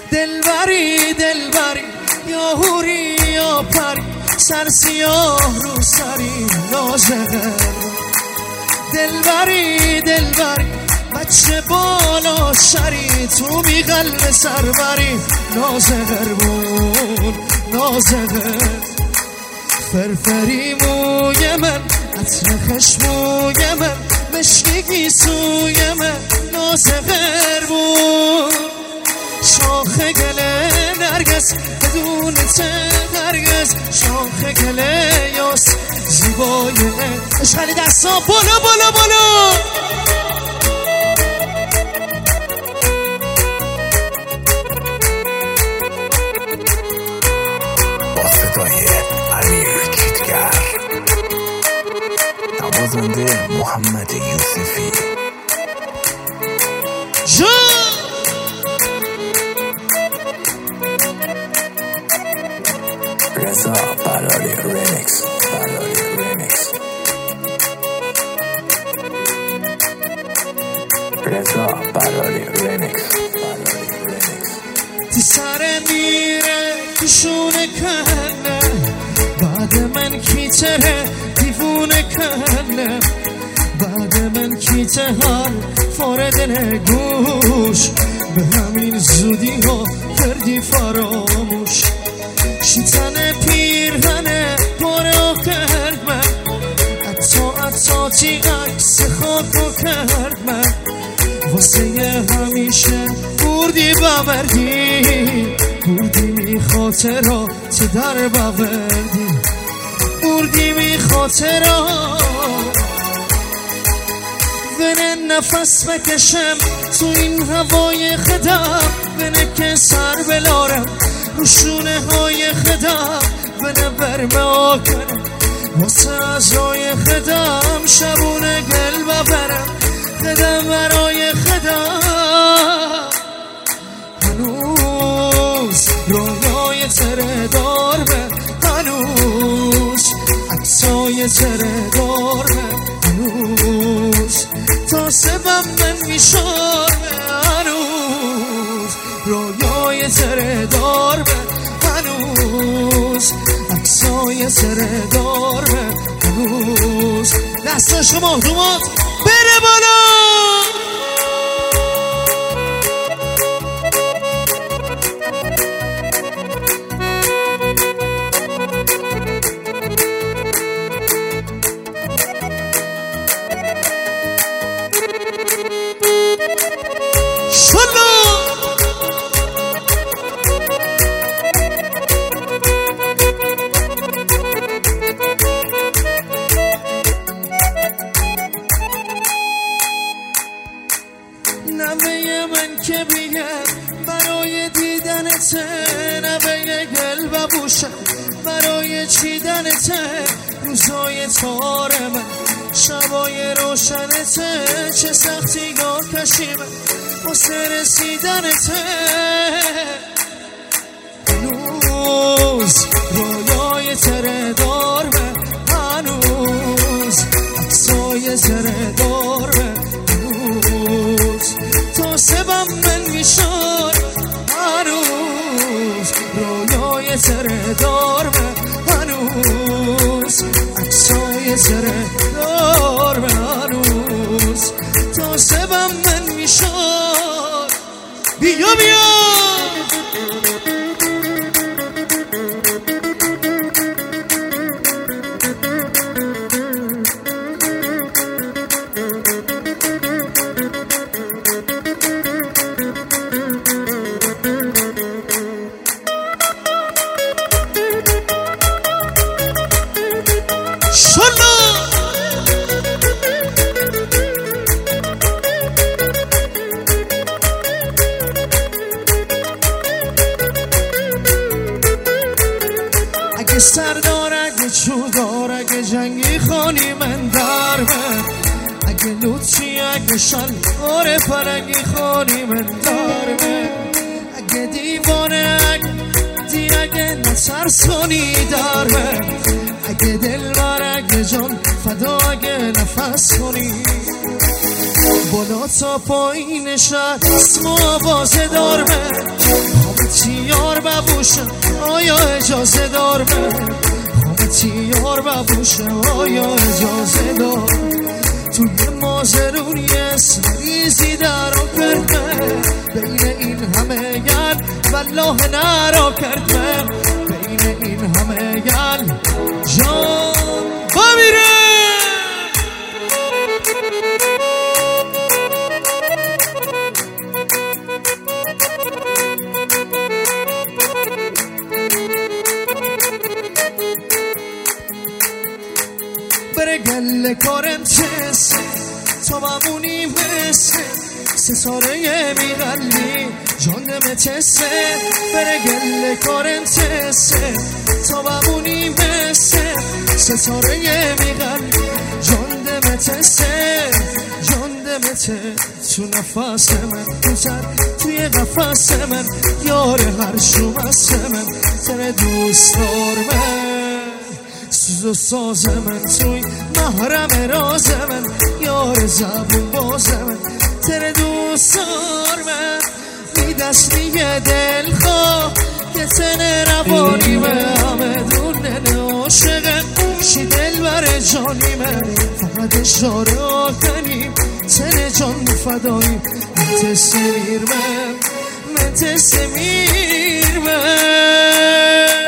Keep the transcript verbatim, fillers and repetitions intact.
دلبری دلبری یا هوری یا پری، سر سیاه رو سری نازغر. دلبری دلبری بچه بالا شری، تو بی قلب سربری نازغر بود نازغر. فرفری موی من عطر خشموی من، مشکگی سوی من نازغر بود. شاخ گله نرگس بدون ته درگز، شاخ گله یاس زیبای اشغالی دستا بالا بالا بالا. با صدای امیر چیتگر، نوازنده محمد یوسفی. رضا براری ریمیکس، براری ریمیکس، رضا براری ریمیکس، براری ریمیکس. تی سر میره کشونه کنه، بعد من کی تره دیوونه کنه، بعد من کی تهر فاردن گوش، به همین زودی ها کردی فراموش. شیطن پیرهنه پارو کرد من، اتا اتا تی عکس خاکو کرد من. واسه همیشه بردی ببردی، بردی می خاطرها چه در بوردی، بردی می خاطرها. بنه نفس بکشم تو این هوای خدم، بنه که سر بلارم روشونه های خدم، بنه برمه آکنم واسه از رای خدم، شبونه گل ببرم خدم برای خدم. هنوز رویای تره دار به، هنوز عکسای تره دار به، هنوز تا سبم من میشار به، هنوز رویای تره دار به، هنوز عکسای تره دار به، هنوز. دستا شما دومات بره بالا. نوه من که بیاد برای دیدنته، نوه گل ببوشم برای چیدنته. روزای تار من شبای روشنته، چه سختی ها کشیمه واسه رسیدنته. هنوز رویای تره دار به، هنوز عکسای تره دار به، هنوز تا سبم من میشار، هنوز رویای تره دار به، هنوز عکسای تره دار به، هنوز تا سبم من میشار. بیا بیا اگه سردار، اگه چودار، اگه جنگی خانی من در من، اگه لوچی، اگه شلوار فرنگی خانی من در من، اگه دیوانه، اگه اگه نترسانی در من، اگه دل بر، اگه جان فدا، اگه نفس کنی. بالا تا پایین شد اسم و آوازه دار من، بپوشم آیا اجازه دار من خامتی یار بپوشم آیا اجازه دار توی مازرونی اسمریزی در رو کرد من بین این همه گل والله نرا کرد من بین این همه گل جان بمیره بره گل کارم چسه تا بمونی مثل ستاره میغلی جان دمه چسه بره گل کارم چسه تا بمونی مثل ستاره میغلی جان دمه چسه جان دمه چه تو نفس من تو سر توی قفس من یار هر شومست من تره دوست دار من سوز و ساز من توی محرم راز من یار زبون باز من تره دوست دار من می دست میگه دل خواه که تن روانی من همه دونه عاشقم شی دل بر جانی من فقط اشاره آکنیم تن جان مفدایی من تسمیر من من تسمیر من